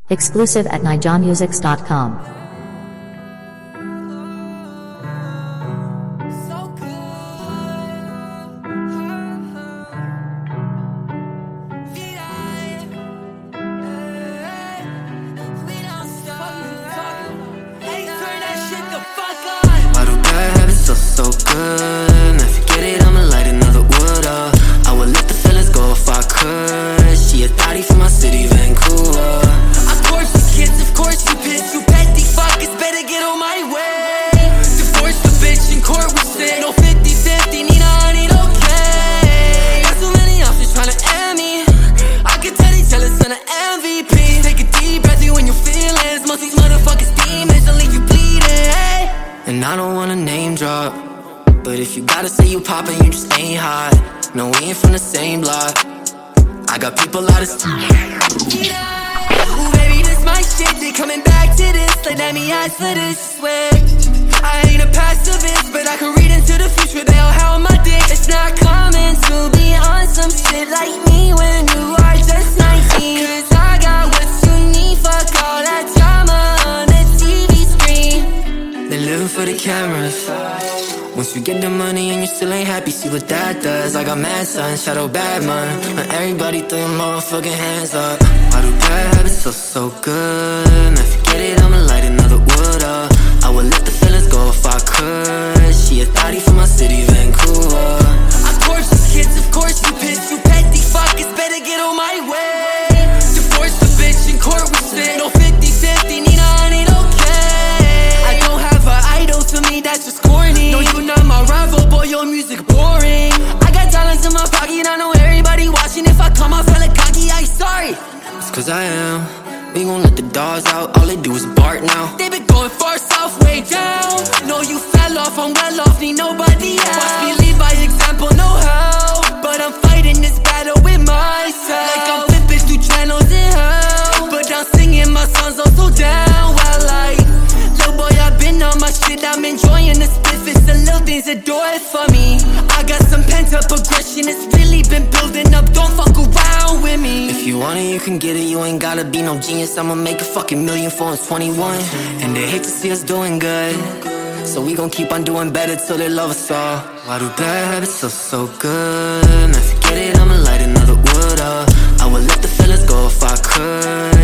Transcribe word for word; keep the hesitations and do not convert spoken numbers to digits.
Exclusive at nijamusics dot com. Why do bad habits feel so good? Man, forget it, I'ma light another wood up. I would let the feelings go if I could. She a thotty from my city, Vancouver. Of course you kids, of course you piss. You petty fuckers better get on my way. Divorce the bitch in court, we sit. No fifty fifty, need a honey, okay. Got so many options tryna end me. I can tell they jealous on an M V P. Take a deep breath, you and your feelings. Most these motherfuckers demons, they'll leave you bleeding, hey. And I don't wanna name drop, but if you gotta say you poppin', you just ain't hot. No, we ain't from the same block. I got people out of st- Ooh, baby, this my shit. They coming back to this. Like, let me ask for this, swear. I ain't a pacifist, but I can read into the future. They all have my dick. It's not common to be on some shit like me when you are just nineteen. Cause I got what you need. Fuck all that drama on the T V screen. They living for the cameras. Once you get the money and you still ain't happy, see what that does. I got mad son, shadow bad man. And everybody throw your motherfucking hands up. Why do bad habits feel so good? Man, forget it, I'ma light another wood up. I would let the feelings go if I could. She a thotty from my city, Vancouver. Of course you kids, of course you piss. You petty fuckers better get on my way. Divorce the bitch in court, we sit. No fifty fifty, need a honey, okay. I don't have an idol, to me that's just corny. No, you not my rival, boy, your music boring. I got dollars in my pocket, I know everybody watching. If I come off hella cocky, I sorry. It's cause I am. We gon' let the dogs out, all they do is bark now. They been going far south, way down. No, you fell off, I'm well off, need nobody else. Watch me lead by example, no how. But I'm fighting this battle with myself. Like I'm flipping through channels in hell. But I'm singing my songs also down. Well, like, little boy, I've been on my shit, I'm enjoying the spiff. It's the little things that do it for me. I got some pent up aggression, it's really been building up, don't fuck around with me. If you want it, you can get it, you ain't gotta be no genius. I'ma make a fucking million for I'm twenty-one. And they hate to see us doing good, so we gon' keep on doing better till they love us all. Why do bad habits feel so good? Man, forget it, I'ma light another wood up. I would let the fellas go if I could.